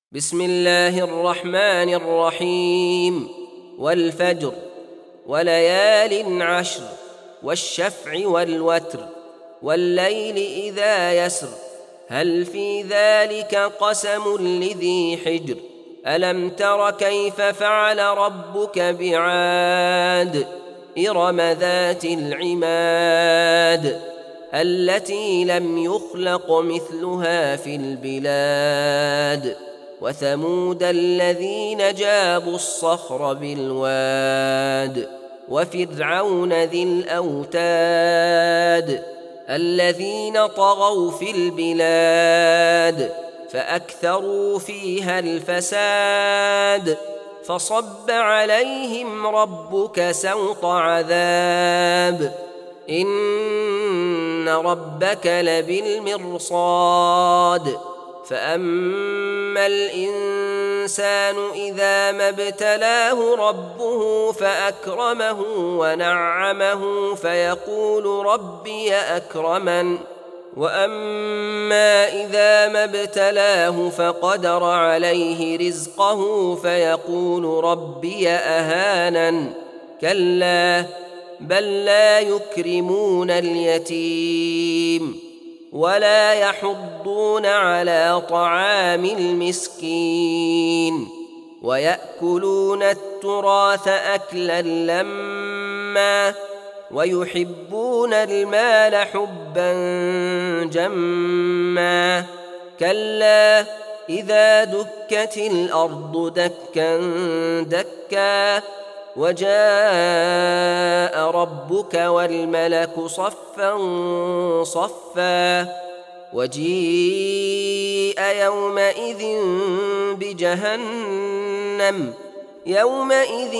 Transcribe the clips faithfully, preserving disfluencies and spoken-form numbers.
بسم الله الرحمن الرحيم. والفجر وليال عشر والشفع والوتر والليل إذا يسر هل في ذلك قسم لذي حجر ألم تر كيف فعل ربك بعاد إرم ذات العماد التي لم يخلق مثلها في البلاد وثمود الذين جابوا الصخر بالواد وفرعون ذي الأوتاد الذين طغوا في البلاد فأكثروا فيها الفساد فصب عليهم ربك سوط عذاب إن ربك لبالمرصاد فأما الإنسان إذا ما ابتلاه ربه فأكرمه ونعمه فيقول ربي أكرمن وأما إذا ما ابتلاه فقدر عليه رزقه فيقول ربي أهانن كلا بل لا يكرمون اليتيم ولا يحضون على طعام المسكين ويأكلون التراث أكلا لما ويحبون المال حبا جما كلا إذا دكت الأرض دكا دكا وجاء ربك والملك صفا صفا وجيء يومئذ بجهنم يومئذ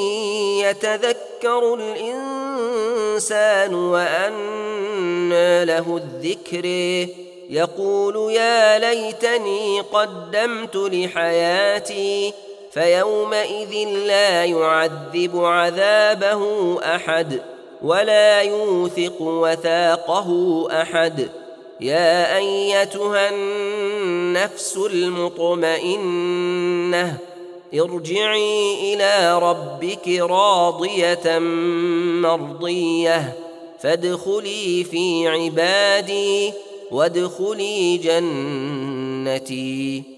يتذكر الإنسان وأنى له الذكر يقول يا ليتني قدمت لحياتي فيومئذ لا يعذب عذابه أحد ولا يوثق وثاقه أحد يا أيتها النفس المطمئنة ارجعي إلى ربك راضية مرضية فادخلي في عبادي وادخلي جنتي.